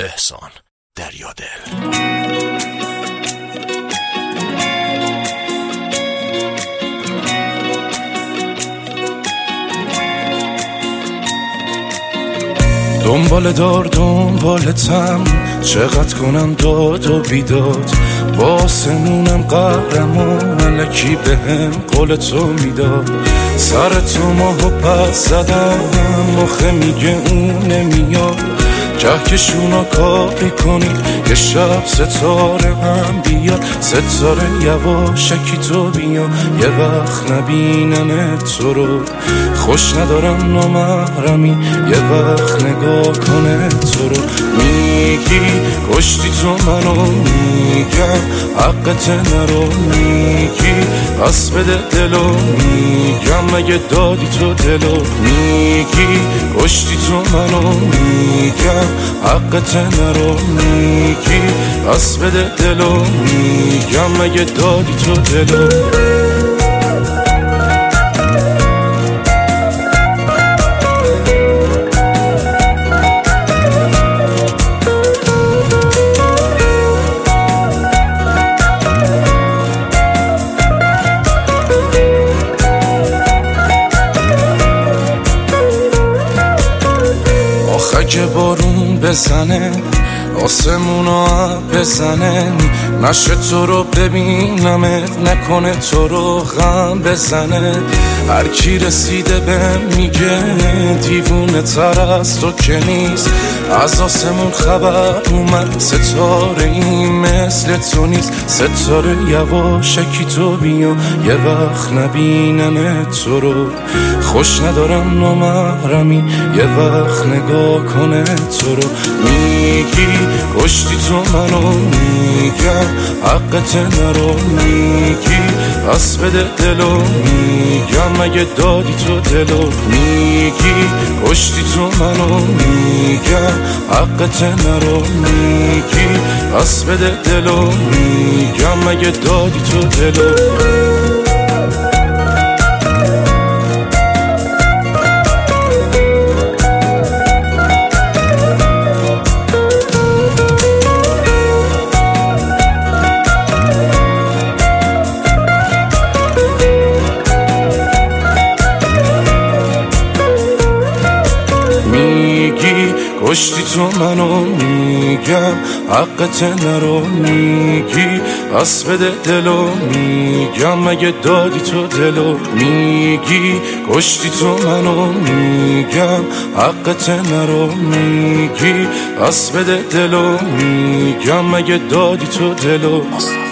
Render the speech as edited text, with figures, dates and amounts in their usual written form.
احسان دریادل. دنبالتم چقدر کنم داد و بیداد، با سمونم قهرم و ملکی به هم قول تو میداد. سر تو ماهو پس زدم، مخه میگه اون نمیاد. کهکشونا کاری کنید یه شب ستاره هم بیاد. ستاره یواشکی تو بیا، یه وقت نبینم تو رو. خوش ندارم نامحرمی، یه وقت نگاه کنه تو رو. میگی کشتی تو منو، میگم حقت نرو. میگی پس بده دلو، میگم مگه دادی تو دلو. میگی کشتی تو منو، میگم حقت نرو. میگی پس بده دلو، میگم مگه دادی تو دلو. اگه بارون بزنه آسمونا بزنه، نشه تو رو ببینمت، نکنه تو رو غم بزنه. هر کی رسیده به میگه دیوونه تر از تو که نیست. از آسمون خبر اومد ستاره این مثل تو نیست. ستاره یواشکی تو بیا، یه وقت نبینم تو رو. خوش ندارم نامحرمی، یه وقت نگاه کنه تو رو. میگی کشتی تو منو، میگم حقت نرو. میگی پس بده دلو، میگم مگه دادی تو دلو. میگی کشتی تو منو، میگم حقت نرو. میگی پس بده دلو، میگم مگه دادی تو دلو. میگی کشتی تو منو، میگم حقت نرو. میگی پس بده دلو، میگم مگه دادی تو دلو. میگی کشتی تو منو، میگم حقت نرو. میگی پس بده دلو، میگم مگه دادی تو دلو.